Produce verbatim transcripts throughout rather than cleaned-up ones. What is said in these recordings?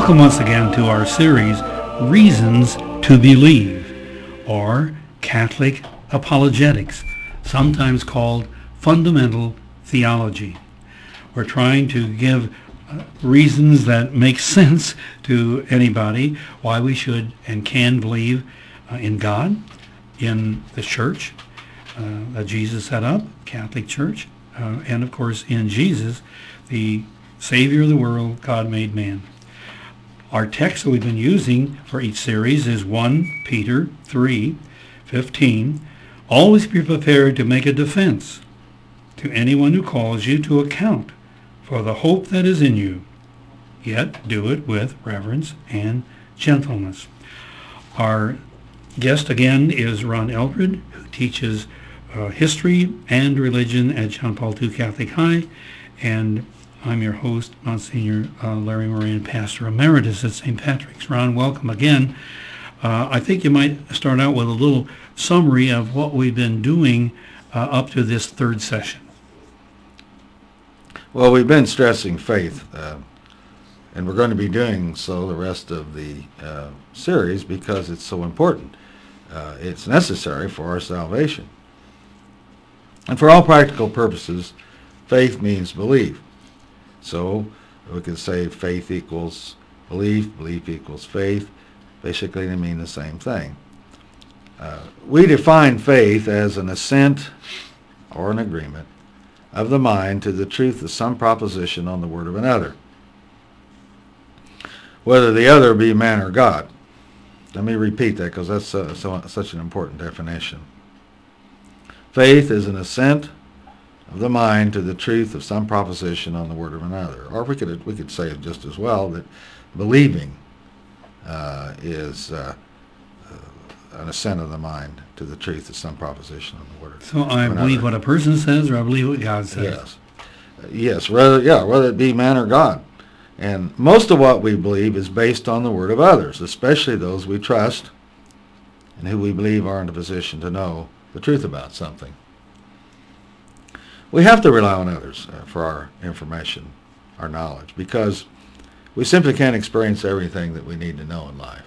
Welcome once again to our series, Reasons to Believe, or Catholic Apologetics, sometimes called Fundamental Theology. We're trying to give uh, reasons that make sense to anybody why we should and can believe uh, in God, in the church uh, that Jesus set up, Catholic Church, uh, and of course in Jesus, the Savior of the world, God made man. Our text that we've been using for each series is First Peter three fifteen. Always be prepared to make a defense to anyone who calls you to account for the hope that is in you, yet do it with reverence and gentleness. Our guest again is Ron Eldred, who teaches uh, history and religion at John Paul the Second Catholic High, and I'm your host, Monsignor uh, Larry Moran, Pastor Emeritus at Saint Patrick's. Ron, welcome again. Uh, I think you might start out with a little summary of what we've been doing uh, up to this third session. Well, we've been stressing faith, uh, and we're going to be doing so the rest of the uh, series because it's so important. Uh, it's necessary for our salvation. And for all practical purposes, faith means belief. So we could say faith equals belief, belief equals faith. Basically, they mean the same thing. Uh, we define faith as an assent or an agreement of the mind to the truth of some proposition on the word of another, whether the other be man or God. Let me repeat that because that's uh, so, such an important definition. Faith is an assent of the mind to the truth of some proposition on the word of another. Or we could we could say it just as well that believing uh, is uh, uh, an assent of the mind to the truth of some proposition on the word. So I believe what a person says, or I believe what God says. Yes, uh, yes. Whether yeah, whether it be man or God, and most of what we believe is based on the word of others, especially those we trust and who we believe are in a position to know the truth about something. We have to rely on others uh, for our information, our knowledge, because we simply can't experience everything that we need to know in life.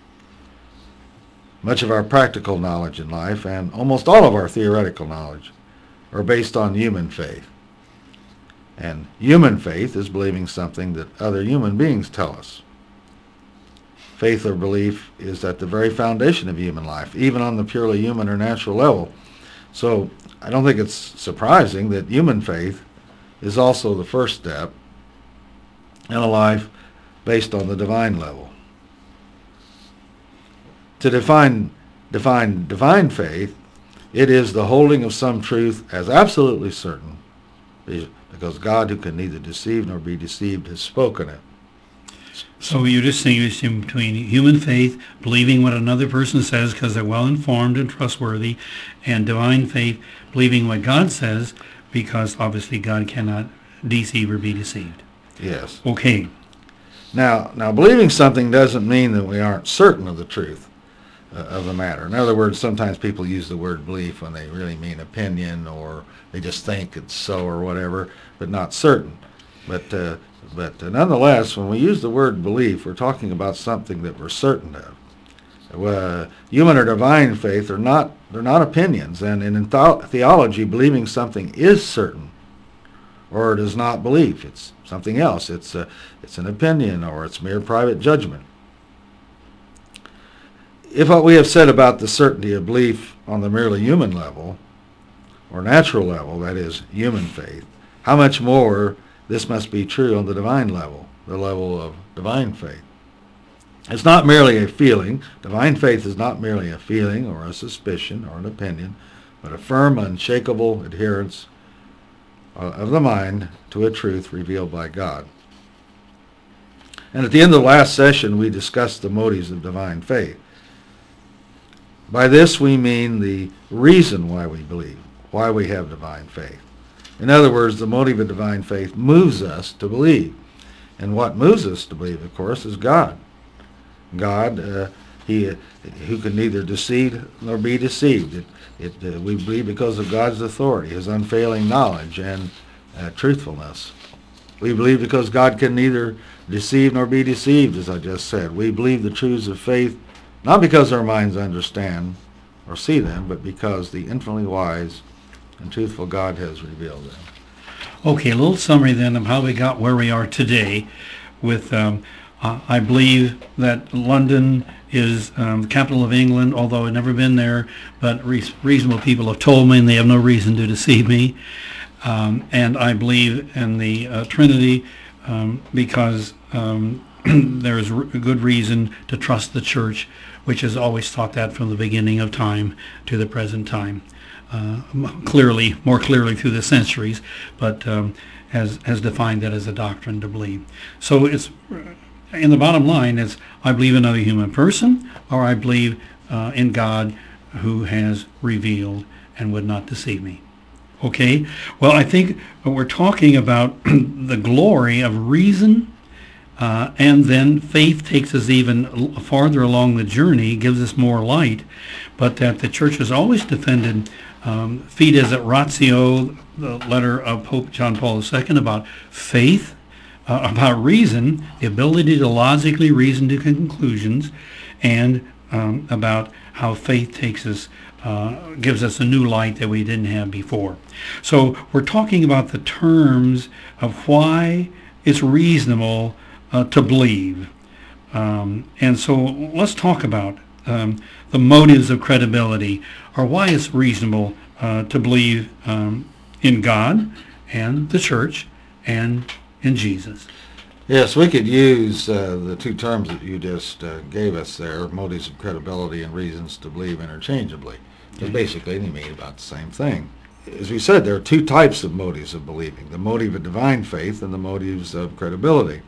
Much of our practical knowledge in life and almost all of our theoretical knowledge are based on human faith. And human faith is believing something that other human beings tell us. Faith or belief is at the very foundation of human life, even on the purely human or natural level. So I don't think it's surprising that human faith is also the first step in a life based on the divine level. To define, define divine faith, it is the holding of some truth as absolutely certain, because God, who can neither deceive nor be deceived, has spoken it. So you're distinguishing between human faith, believing what another person says because they're well-informed and trustworthy, and divine faith, believing what God says because obviously God cannot deceive or be deceived. Yes. Okay. Now, now believing something doesn't mean that we aren't certain of the truth uh, of the matter. In other words, sometimes people use the word belief when they really mean opinion, or they just think it's so or whatever, but not certain. But uh, But uh, nonetheless, when we use the word belief, we're talking about something that we're certain of. Uh, human or divine faith are not, they're not opinions, and in the- theology, believing something is certain, or it is not belief. It's something else. It's, a, it's an opinion, or it's mere private judgment. If what we have said about the certainty of belief on the merely human level, or natural level, that is, human faith, how much more this must be true on the divine level, the level of divine faith. It's not merely a feeling. Divine faith is not merely a feeling or a suspicion or an opinion, but a firm, unshakable adherence of the mind to a truth revealed by God. And at the end of the last session, we discussed the motives of divine faith. By this we mean the reason why we believe, why we have divine faith. In other words, the motive of divine faith moves us to believe. And what moves us to believe, of course, is God. God, uh, he, uh, who can neither deceive nor be deceived. It, it, uh, we believe because of God's authority, his unfailing knowledge, and uh, truthfulness. We believe because God can neither deceive nor be deceived, as I just said. We believe the truths of faith not because our minds understand or see them, but because the infinitely wise and truthful God has revealed them. Okay, a little summary then of how we got where we are today with, um, uh, I believe that London is um, the capital of England, although I've never been there, but re- reasonable people have told me and they have no reason to deceive me. Um, and I believe in the uh, Trinity um, because um, there's r- good reason to trust the Church, which has always taught that from the beginning of time to the present time. Uh, clearly, more clearly through the centuries, but um, has has defined that as a doctrine to believe. So it's, in the bottom line, is I believe in another human person, or I believe uh, in God who has revealed and would not deceive me. Okay? Well, I think we're talking about the glory of reason, uh, and then faith takes us even farther along the journey, gives us more light, but that the Church has always defended Um, Fides et Ratio, the letter of Pope John Paul the Second, about faith, uh, about reason, the ability to logically reason to conclusions, and um, about how faith takes us, uh, gives us a new light that we didn't have before. So we're talking about the terms of why it's reasonable uh, to believe. Um, and so let's talk about um, the motives of credibility, or why it's reasonable uh, to believe um, in God and the Church and in Jesus. Yes, we could use uh, the two terms that you just uh, gave us there, motives of credibility and reasons to believe, interchangeably. Because basically they mean about the same thing. As we said, there are two types of motives of believing, the motive of divine faith and the motives of credibility.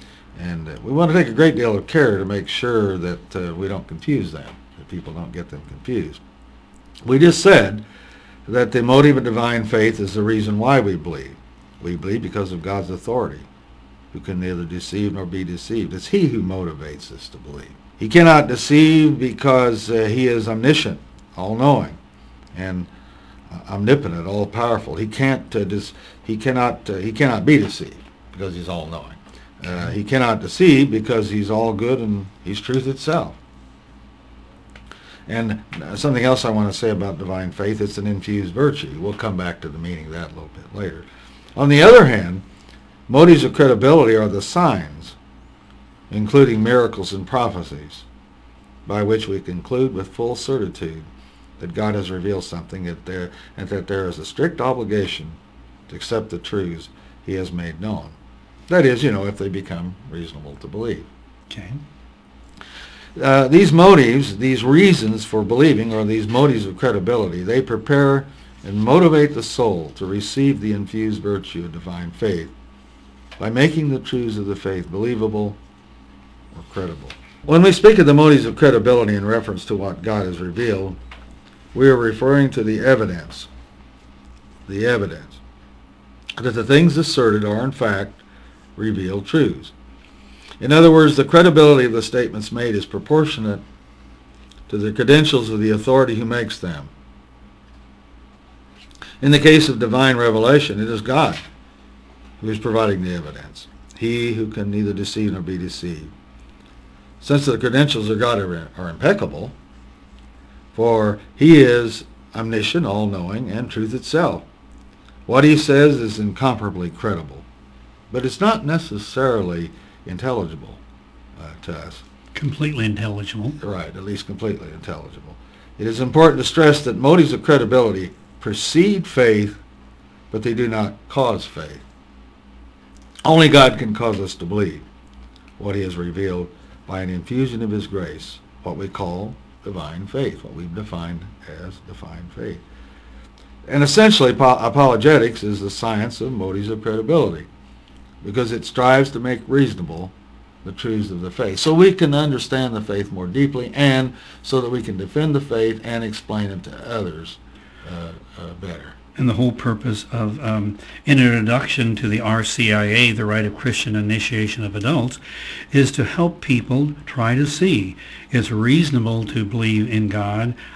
And uh, we want to take a great deal of care to make sure that uh, we don't confuse them, that people don't get them confused. We just said that the motive of divine faith is the reason why we believe. We believe because of God's authority, who can neither deceive nor be deceived. It's He who motivates us to believe. He cannot deceive because uh, He is omniscient, all-knowing, and uh, omnipotent, all-powerful. He can't. Uh, dis- he cannot. Uh, he cannot be deceived because He's all-knowing. Uh, he cannot deceive because He's all good and He's truth itself. And something else I want to say about divine faith, it's an infused virtue. We'll come back to the meaning of that a little bit later. On the other hand, motives of credibility are the signs, including miracles and prophecies, by which we conclude with full certitude that God has revealed something that there, and that there is a strict obligation to accept the truths He has made known. That is, you know, if they become reasonable to believe. Okay. Uh, these motives, these reasons for believing, or these motives of credibility, they prepare and motivate the soul to receive the infused virtue of divine faith by making the truths of the faith believable or credible. When we speak of the motives of credibility in reference to what God has revealed, we are referring to the evidence, the evidence, that the things asserted are in fact revealed truths. In other words, the credibility of the statements made is proportionate to the credentials of the authority who makes them. In the case of divine revelation, it is God who is providing the evidence, He who can neither deceive nor be deceived. Since the credentials of God are, are impeccable, for He is omniscient, all-knowing, and truth itself. What He says is incomparably credible, but it's not necessarily intelligible uh, to us. Completely intelligible. Right, at least completely intelligible. It is important to stress that motives of credibility precede faith, but they do not cause faith. Only God can cause us to believe what He has revealed by an infusion of His grace, what we call divine faith, what we've defined as divine faith. And essentially, apologetics is the science of motives of credibility, because it strives to make reasonable the truths of the faith, so we can understand the faith more deeply, and so that we can defend the faith and explain it to others uh, uh, better. And the whole purpose of um, an introduction to the R C I A, the Rite of Christian Initiation of Adults, is to help people try to see it's reasonable to believe in God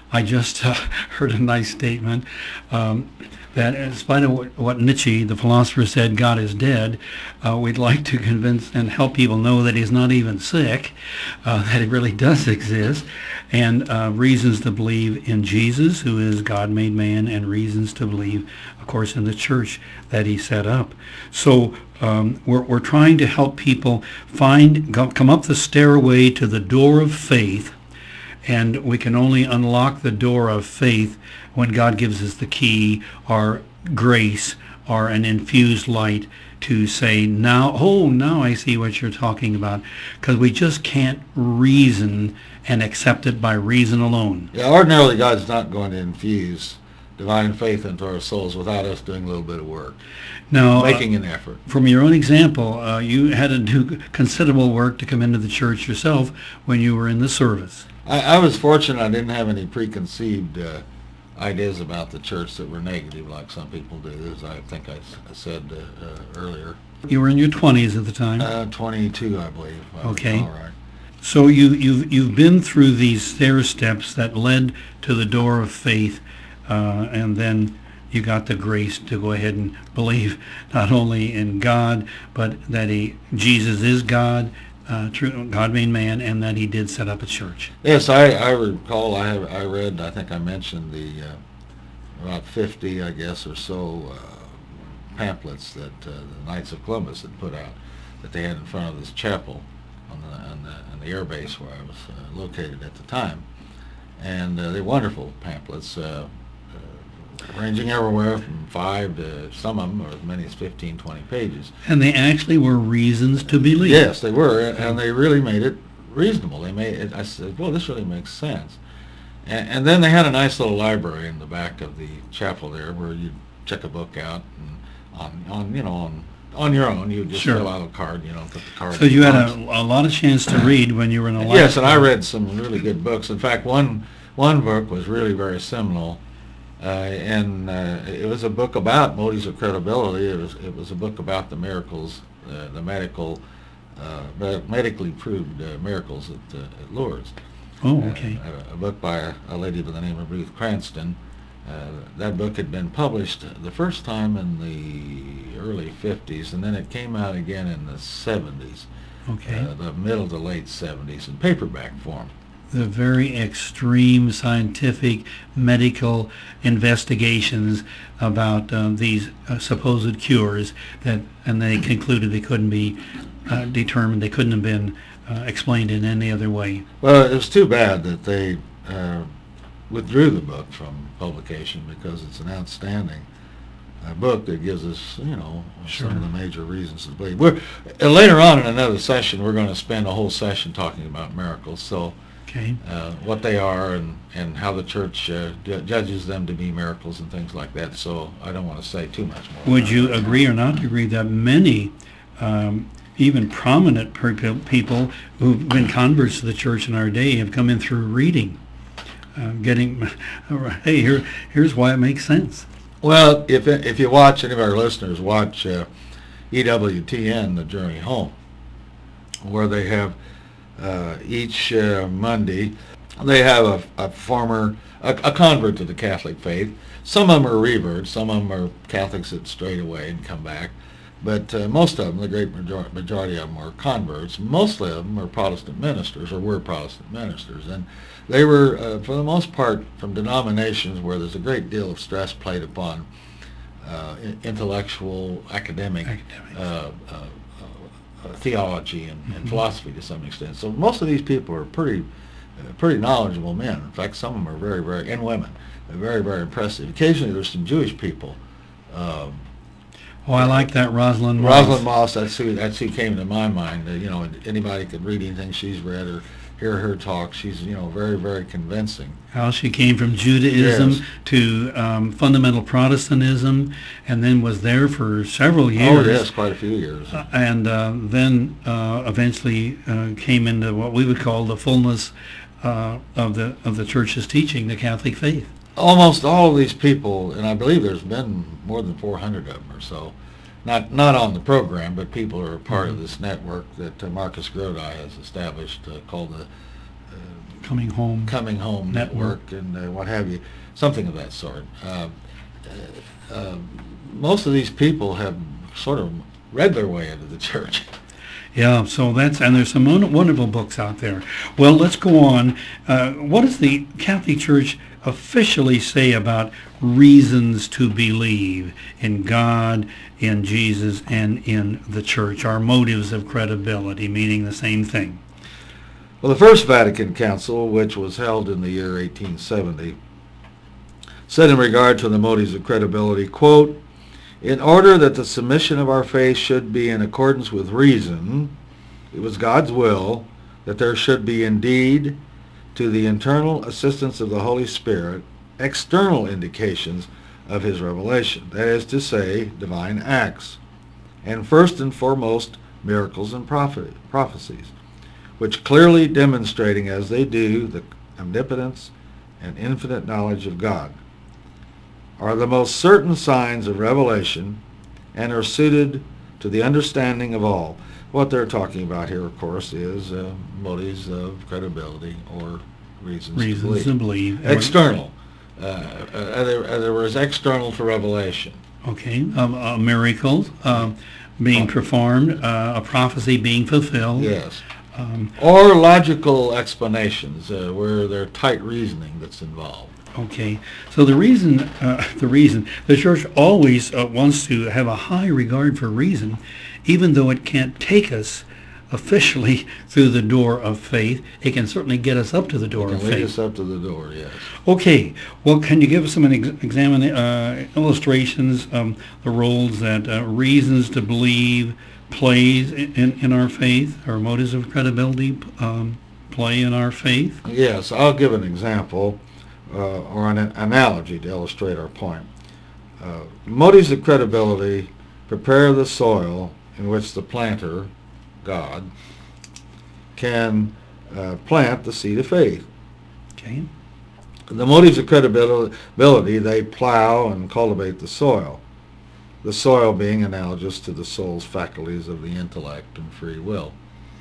I just uh, heard a nice statement um, that in spite of what, what Nietzsche, the philosopher, said, God is dead, uh, we'd like to convince and help people know that he's not even sick, uh, that he really does exist, and uh, reasons to believe in Jesus, who is God made man, and reasons to believe, of course, in the church that he set up. So um, we're, we're trying to help people find, go, come up the stairway to the door of faith, and we can only unlock the door of faith when God gives us the key, or grace, or an infused light to say, now, oh, now I see what you're talking about. Because we just can't reason and accept it by reason alone. Yeah, ordinarily God's not going to infuse divine faith into our souls without us doing a little bit of work, Now, making uh, an effort. from your own example, uh, you had to do considerable work to come into the church yourself when you were in the service. I, I was fortunate I didn't have any preconceived uh, ideas about the church that were negative like some people do, as I think I, s- I said uh, uh, earlier. You were in your twenties at the time. Uh, twenty-two, I believe. if I Okay. recall right. So you, you've, you've been through these stair steps that led to the door of faith, uh, and then you got the grace to go ahead and believe not only in God, but that he, Jesus is God, uh, true God made man, and that he did set up a church. Yes, I, I recall. I have I read. I think I mentioned the uh, about fifty, I guess, or so uh, pamphlets that uh, the Knights of Columbus had put out that they had in front of this chapel on the on the, on the air base where I was uh, located at the time, and uh, they're wonderful pamphlets, uh, uh, ranging everywhere from five to some of them, or as many as fifteen, twenty pages. And they actually were reasons to believe. Yes, they were, and, and they really made it reasonable. They made it. I said, "Well, this really makes sense." And, and then they had a nice little library in the back of the chapel there, where you check a book out, and on, on you know, on on your own, you just Sure. fill out a card, you know, put the card. So in you the had box. a, a lot of chance to read when you were in a Yes, and I library. read some really good books. In fact, one one book was really very seminal, uh, and uh, it was a book about motives of credibility. It was it was a book about the miracles, uh, the medical, uh, me- medically proved uh, miracles at, uh, at Lourdes. Oh, okay. Uh, a, a book by a, a lady by the name of Ruth Cranston. Uh, that book had been published the first time in the early fifties, and then it came out again in the seventies, Okay. uh, the middle to late seventies, in paperback form. The very extreme scientific medical investigations about um, these uh, supposed cures that, and they concluded they couldn't be uh, determined, they couldn't have been uh, explained in any other way. Well, it was too bad that they uh, withdrew the book from publication, because it's an outstanding uh, book that gives us, you know, Sure. some of the major reasons to believe. We're, uh, later on in another session, we're going to spend a whole session talking about miracles. So Okay. uh, what they are, and, and how the church uh, ju- judges them to be miracles and things like that. So I don't want to say too much more. Would about you it. agree or not agree that many, um, even prominent per- people who've been converts to the church in our day have come in through reading, uh, getting, hey, here, here's why it makes sense. Well, if if you watch, any of our listeners watch uh, E W T N, The Journey Home, where they have uh, each uh, Monday, they have a, a former, a, a convert to the Catholic faith. Some of them are reverts, some of them are Catholics that strayed away and come back. But uh, most of them, the great major- majority of them, are converts. Most of them are Protestant ministers, or were Protestant ministers. And they were, uh, for the most part, from denominations where there's a great deal of stress played upon uh, in- intellectual, academic Academics. uh, uh, uh, theology and, and Mhm. philosophy to some extent. So most of these people are pretty, uh, pretty knowledgeable men. In fact, some of them are very, very, and women, are very, very impressive. Occasionally, there's some Jewish people. Um, Oh, I like that Rosalind Moss. Rosalind Moss, that's who, that's who came to my mind. Uh, you know, anybody could read anything she's read or hear her talk. She's, you know, very, very convincing. How she came from Judaism Yes. to um, fundamental Protestantism, and then was there for several years. Oh, yes, quite a few years. Uh, and uh, then uh, eventually uh, came into what we would call the fullness uh, of the of the church's teaching, the Catholic faith. Almost all of these people, and I believe there's been more than four hundred of them or so, not not on the program, but people who are part Mhm. of this network that uh, Marcus Grodi has established, uh, called the uh, Coming Home Coming Home Network. Network and uh, what have you, something of that sort. Uh, uh, uh, most of these people have sort of read their way into the church. Yeah, so that's, and there's some won- wonderful books out there. Well, let's go on. Uh, what does the Catholic Church officially say about reasons to believe in God, in Jesus, and in the church? Our motives of credibility, meaning the same thing. Well, the First Vatican Council, which was held in the year eighteen seventy, said in regard to the motives of credibility, quote, "In order that the submission of our faith should be in accordance with reason, it was God's will that there should be indeed, to the internal assistance of the Holy Spirit, external indications of his revelation, that is to say, divine acts, and first and foremost, miracles and prophet- prophecies, which clearly demonstrating as they do the omnipotence and infinite knowledge of God, are the most certain signs of revelation and are suited to the understanding of all." What they're talking about here, of course, is uh, motives of credibility or reasons, Reasons to to believe. believe. External. Uh, uh, other, other words, external to revelation. Okay, um, a miracle um, being performed, uh, a prophecy being fulfilled. Yes. Um, Or logical explanations uh, where there's tight reasoning that's involved. Okay, so the reason, uh, the reason, the church always uh, wants to have a high regard for reason, even though it can't take us officially through the door of faith. It can certainly get us up to the door It of can lead faith. us up to the door, yes. Okay, well, can you give us some ex- examine uh, illustrations, um, the roles that uh, reasons to believe plays in, in our faith, or motives of credibility um, play in our faith? Yes, I'll give an example. Uh, or an analogy to illustrate our point. Uh, motives of credibility prepare the soil in which the planter, God, can uh, plant the seed of faith. Okay. The motives of credibility, they plow and cultivate the soil, the soil being analogous to the soul's faculties of the intellect and free will.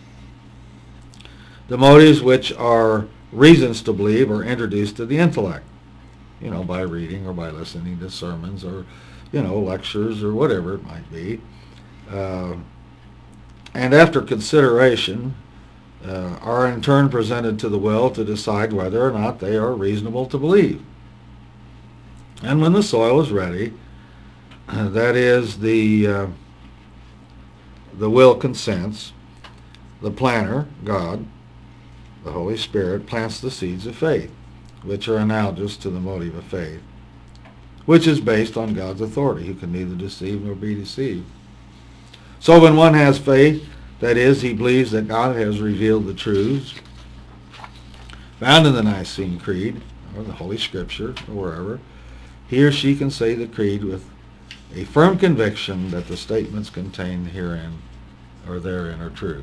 The motives which are reasons to believe are introduced to the intellect, you know, by reading or by listening to sermons or, you know, lectures or whatever it might be. Uh, and after consideration, uh, are in turn presented to the will to decide whether or not they are reasonable to believe. And when the soil is ready, uh, that is, the, uh, the will consents, the planter, God, the Holy Spirit, plants the seeds of faith, which are analogous to the motive of faith, which is based on God's authority, who can neither deceive nor be deceived. So when one has faith, that is, he believes that God has revealed the truths found in the Nicene Creed, or the Holy Scripture, or wherever, he or she can say the creed with a firm conviction that the statements contained herein or therein are true.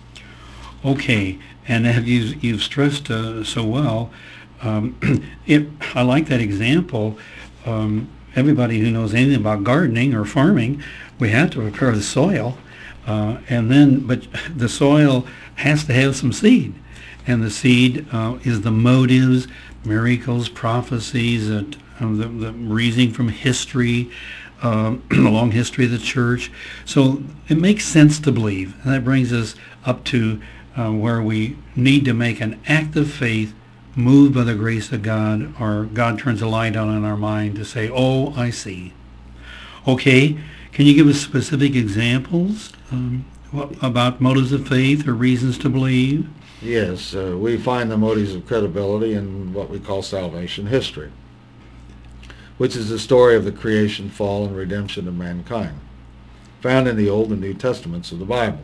Okay, and have you you've stressed uh, so well. Um, it, I like that example. Um, everybody who knows anything about gardening or farming, we have to prepare the soil, uh, and then but the soil has to have some seed, and the seed uh, is the motives, miracles, prophecies, that um, the, the reasoning from history. Um, the long history of the church. So it makes sense to believe, and that brings us up to Uh, where we need to make an act of faith, moved by the grace of God, or God turns a light on in our mind to say, oh, I see. Okay, can you give us specific examples um, what, about motives of faith or reasons to believe? Yes, uh, we find the motives of credibility in what we call salvation history, which is the story of the creation, fall, and redemption of mankind, found in the Old and New Testaments of the Bible.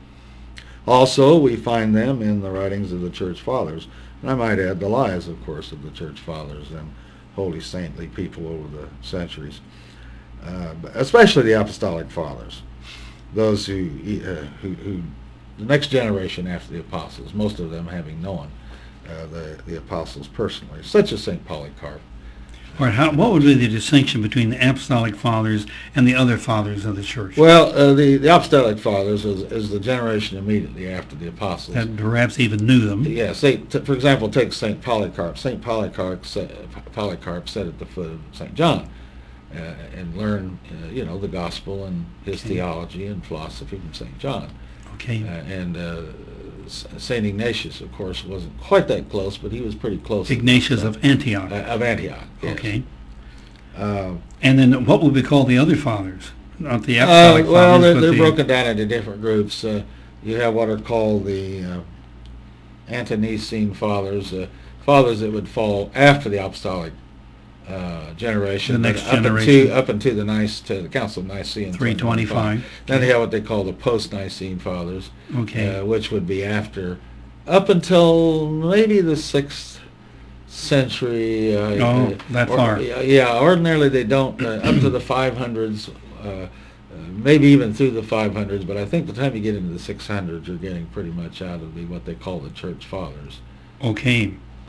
Also, we find them in the writings of the Church Fathers, and I might add the lives, of course, of the Church Fathers and holy saintly people over the centuries, uh, especially the Apostolic Fathers, those who, uh, who, who, the next generation after the Apostles, most of them having known uh, the, the Apostles personally, such as Saint Polycarp, Or how, what would be the distinction between the apostolic fathers and the other fathers of the church? Well, uh, the, the apostolic fathers is, is the generation immediately after the apostles. That perhaps even knew them. Yes, they, t- for example, take Saint Polycarp. Saint Polycarp, sa- Polycarp sat at the foot of Saint John uh, and learned, uh, you know, the gospel and his Okay. theology and philosophy from Saint John. Okay. Uh, and uh, Saint Ignatius, of course, wasn't quite that close, but he was pretty close. Ignatius of Antioch. Uh, of Antioch. Yes. Okay. Uh, And then what would we call the other fathers? Not the uh, apostolic well, fathers, they're, but they're the... broken down into different groups. Uh, you have what are called the uh, Ante-Nicene fathers, uh, fathers that would fall after the apostolic uh, generation. The but next up generation. Into, up into the Nice, to the Council of Nicaea in three twenty-five. Then they have what they call the post-Nicene fathers, Okay. uh, which would be after, up until maybe the sixth century. Uh, Oh, uh, that or- far. Yeah, yeah, ordinarily they don't, uh, up to the five hundreds, uh, uh, maybe even through the five hundreds, but I think by the time you get into the six hundreds, you're getting pretty much out of the what they call the church fathers. Okay.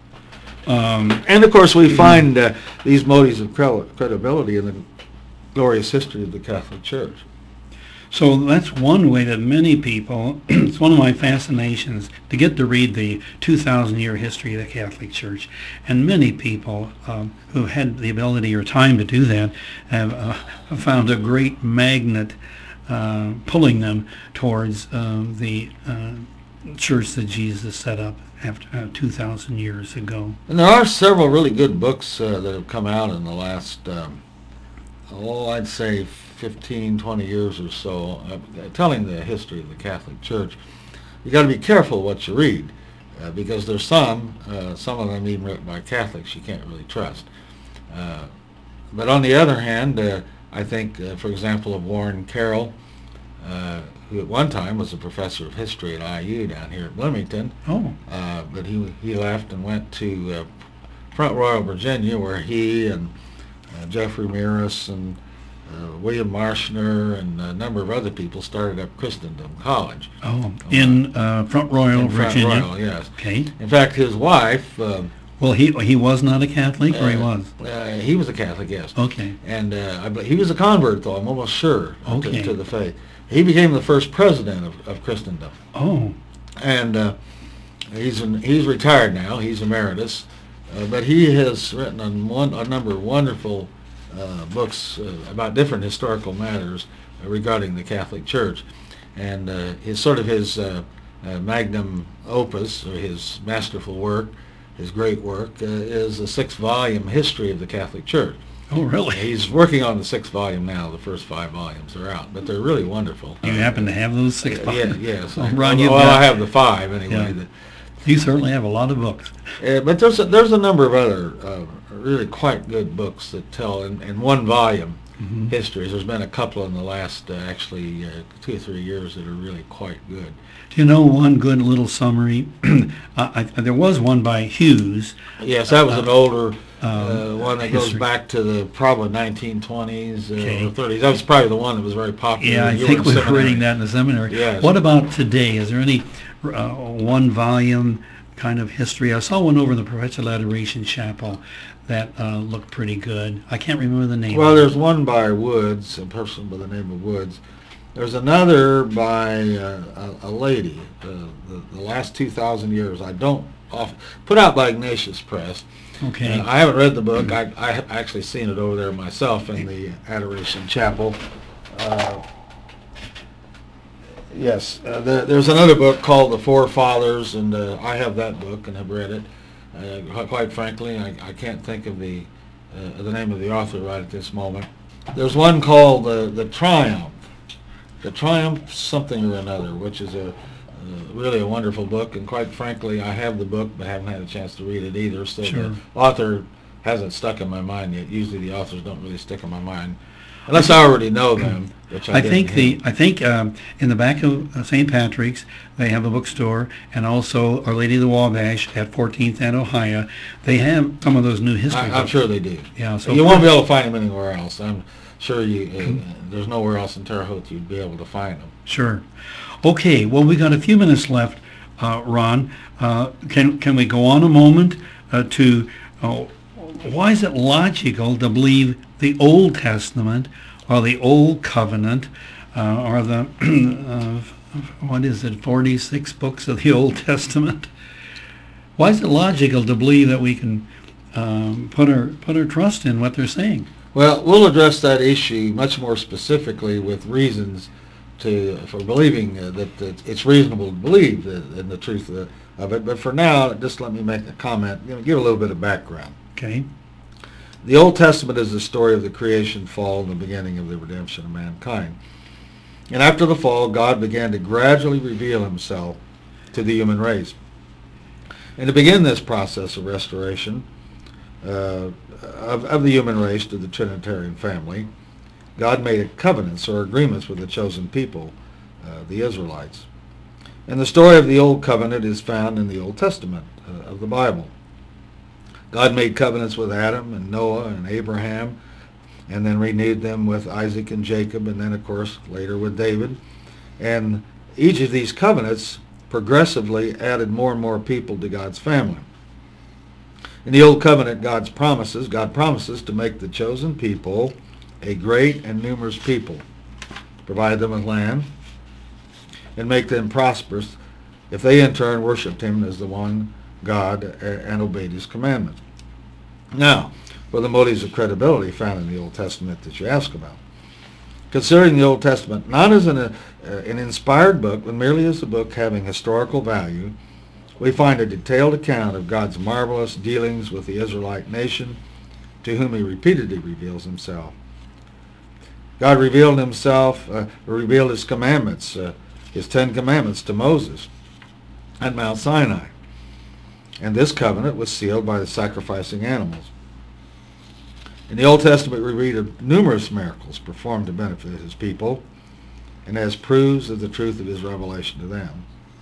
Um, And of course, we find uh, these motives of cre- credibility in the glorious history of the Catholic Church. So that's one way that many people, it's one of my fascinations to get to read the two thousand year history of the Catholic Church. And many people um, who had the ability or time to do that have uh, found a great magnet uh, pulling them towards uh, the uh, church that Jesus set up after uh, two thousand years ago. And there are several really good books uh, that have come out in the last, um, oh, I'd say fifteen, twenty years or so, uh, telling the history of the Catholic Church. You got to be careful what you read, uh, because there's some, uh, some of them even written by Catholics you can't really trust. Uh, but on the other hand, uh, I think, uh, for example, of Warren Carroll, uh, who at one time was a professor of history at I U down here at Bloomington, Oh, uh, but he he left and went to uh, Front Royal, Virginia, where he and uh, Jeffrey Meares and uh, William Marshner and a number of other people started up Christendom College. oh, in uh, Front Royal, in Front Virginia. Royal, yes. Okay. In fact, his wife, uh, Well, he he was not a Catholic, or he uh, was? uh, he was a Catholic, yes. Okay. And uh, I, bel- he was a convert, though, I'm almost sure, uh, Okay. to, to the faith. He became the first president of, of Christendom. Oh, And uh, he's in, he's retired now. He's emeritus, uh, but he has written on one, a number of wonderful uh, books uh, about different historical matters uh, regarding the Catholic Church. And uh, his sort of his uh, uh, magnum opus, or his masterful work, his great work, uh, is a six-volume history of the Catholic Church. oh, really? He's working on the sixth volume now. The first five volumes are out, but they're really wonderful. You happen to have those six Yeah, volumes? yes. Oh, Ron, you've well, got- I have the five anyway. Yeah. That, You certainly have a lot of books. uh, but there's a, there's a number of other uh, really quite good books that tell in, in one volume Mhm. histories. There's been a couple in the last uh, actually uh, two or three years that are really quite good. Do you know one good little summary? uh, I, there was one by Hughes. Yes, that was an older uh, um, one that goes history. back to the probably nineteen twenties uh, Okay. or thirties. That was probably the one that was very popular. Yeah, I You were think in we were seminary. reading that in the seminary. Yes. What about today? Is there any uh, one volume kind of history? I saw one over in the Perpetual Adoration Chapel that uh, looked pretty good. I can't remember the name. Well, of it. there's one by Woods, a person by the name of Woods. There's another by uh, a, a lady. Uh, the, the last two thousand years, I don't off, put out by Ignatius Press. Okay. Uh, I haven't read the book. I I have actually seen it over there myself in the Adoration Chapel. Uh, yes, uh, there, there's another book called The Four Fathers, and uh, I have that book and have read it. Uh, quite frankly, I, I can't think of the uh, the name of the author right at this moment. There's one called the the Triumph, the Triumph something or another, which is a uh, really a wonderful book. And quite frankly, I have the book, but haven't had a chance to read it either. So Sure. the author hasn't stuck in my mind yet. Usually, the authors don't really stick in my mind unless I already know them. Which I, I didn't think the have. I think um, in the back of uh, Saint Patrick's they have a bookstore, and also Our Lady of the Wabash at fourteenth and Ohio. They have some of those new history I, I'm books. sure they do. Yeah, so you won't be able to find them anywhere else. I'm sure you. Uh, there's nowhere else in Terre Haute you'd be able to find them. Sure. Okay. Well, we got a few minutes left, uh, Ron. Uh, can can we go on a moment uh, to uh, why is it logical to believe the Old Testament or the Old Covenant uh, or the, uh, what is it, forty-six books of the Old Testament? Why is it logical to believe that we can um, put our put our trust in what they're saying? Well, we'll address that issue much more specifically with reasons to for believing uh, that, that it's reasonable to believe that, in the truth of, the, of it. But for now, just let me make a comment, you know, give a little bit of background. Okay. The Old Testament is the story of the creation, fall, and the beginning of the redemption of mankind. And after the fall, God began to gradually reveal himself to the human race. And to begin this process of restoration uh, of, of the human race to the Trinitarian family, God made covenants or agreements with the chosen people, uh, the Israelites. And the story of the Old Covenant is found in the Old Testament uh, of the Bible. God made covenants with Adam and Noah and Abraham, and then renewed them with Isaac and Jacob, and then, of course, later with David. And each of these covenants progressively added more and more people to God's family. In the Old Covenant, God's promises, God promises to make the chosen people a great and numerous people, provide them with land, and make them prosperous if they in turn worshiped him as the one God and obeyed his commandments. Now, for the motives of credibility found in the Old Testament that you ask about. Considering the Old Testament not as an, uh, an inspired book, but merely as a book having historical value, we find a detailed account of God's marvelous dealings with the Israelite nation, to whom he repeatedly reveals himself. God revealed himself, uh, revealed his commandments, uh, his Ten Commandments to Moses at Mount Sinai. And this covenant was sealed by the sacrificing animals. In the Old Testament, we read of numerous miracles performed to benefit his people and as proofs of the truth of his revelation to them.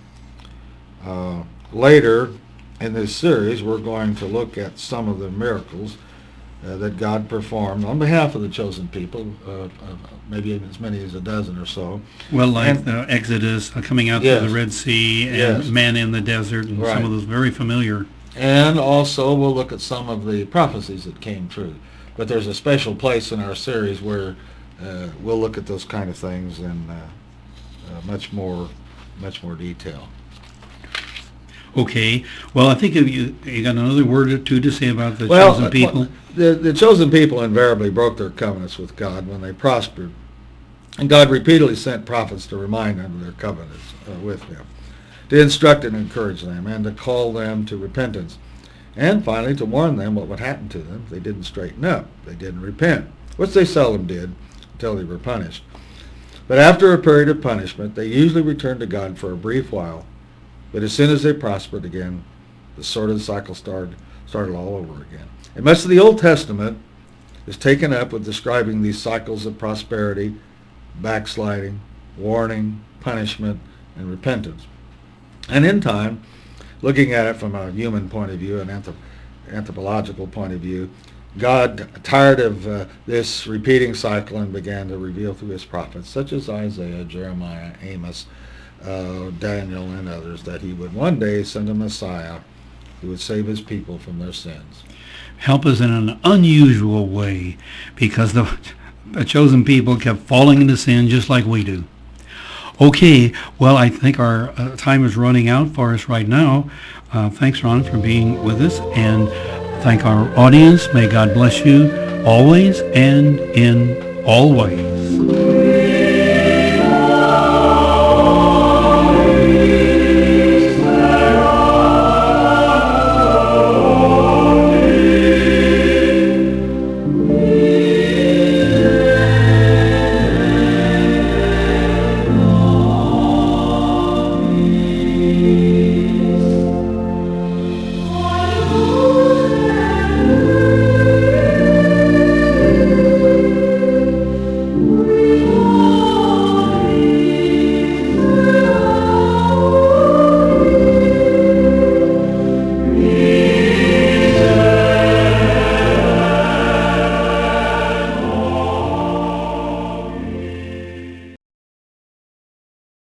Uh, later in this series, we're going to look at some of the miracles uh, that God performed on behalf of the chosen people, uh, uh, maybe as many as a dozen or so. Well, like and, the Exodus, uh, coming out yes, to the Red Sea, and yes, man in the desert, and right, some of those very familiar. And also we'll look at some of the prophecies that came true. But there's a special place in our series where uh, we'll look at those kind of things in uh, uh, much more, much more detail. Okay. Well, I think if you you got another word or two to say about the well, chosen people. The, the chosen people invariably broke their covenants with God when they prospered, and God repeatedly sent prophets to remind them of their covenants uh, with him, to instruct and encourage them, and to call them to repentance. And finally, to warn them what would happen to them if they didn't straighten up, they didn't repent, which they seldom did until they were punished. But after a period of punishment, they usually returned to God for a brief while. But as soon as they prospered again, the sordid cycle started, started all over again. And much of the Old Testament is taken up with describing these cycles of prosperity, backsliding, warning, punishment, and repentance. And in time, looking at it from a human point of view, an anthrop- anthropological point of view, God, tired of uh, this repeating cycle, and began to reveal through his prophets, such as Isaiah, Jeremiah, Amos, uh, Daniel, and others, that he would one day send a Messiah who would save his people from their sins. Help us in an unusual way, because the, the chosen people kept falling into sin just like we do. Okay, well, I think our uh, time is running out for us right now. Uh, thanks, Ron, for being with us, and thank our audience. May God bless you always and in all ways.